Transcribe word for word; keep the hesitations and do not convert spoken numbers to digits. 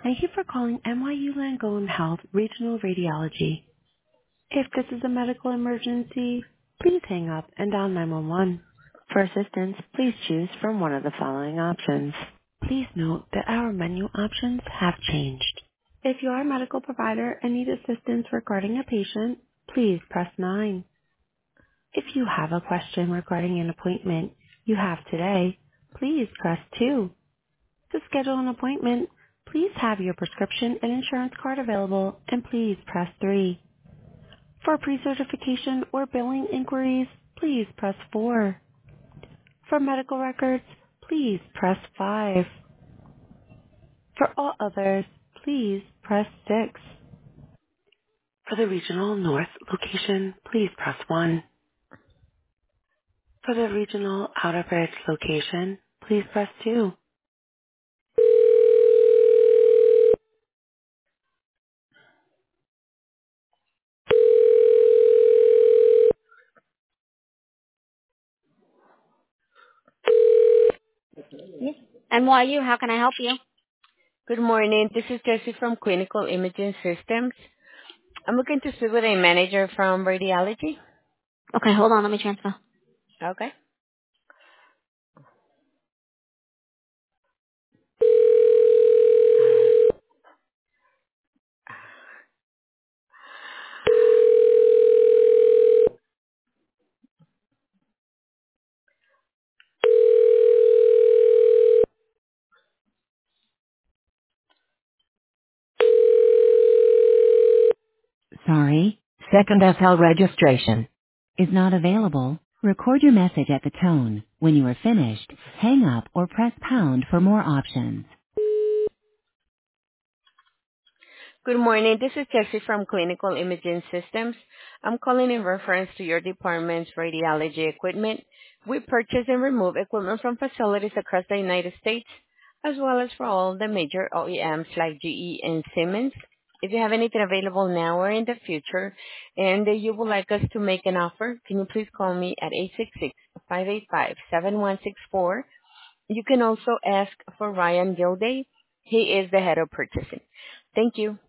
Thank you for calling N Y U Langone Health Regional Radiology. If this is a medical emergency, please hang up and dial nine one one. For assistance, please choose from one of the following options. Please note that our menu options have changed. If you are a medical provider and need assistance regarding a patient, please press nine. If you have a question regarding an appointment you have today, please press two. To schedule an appointment, please have your prescription and insurance card available and please press three. For pre-certification or billing inquiries, please press four. For medical records, please press five. For all others, please press six. For the regional north location, please press one. For the regional Outer Bridge location, please press two. N Y U, how can I help you? Good morning. This is Jessie from Clinical Imaging Systems. I'm looking to speak with a manager from radiology. Okay, hold on, let me transfer. Okay. Sorry, second F L registration is not available. Record your message at the tone. When you are finished, hang up or press pound for more options. Good morning. This is Jessie from Clinical Imaging Systems. I'm calling in reference to your department's radiology equipment. We purchase and remove equipment from facilities across the United States, as well as for all the major O E Ms like G E and Siemens. If you have anything available now or in the future and you would like us to make an offer, can you please call me at eight six six, five eight five, seven one six four. You can also ask for Ryan Gilday. He is the head of purchasing. Thank you.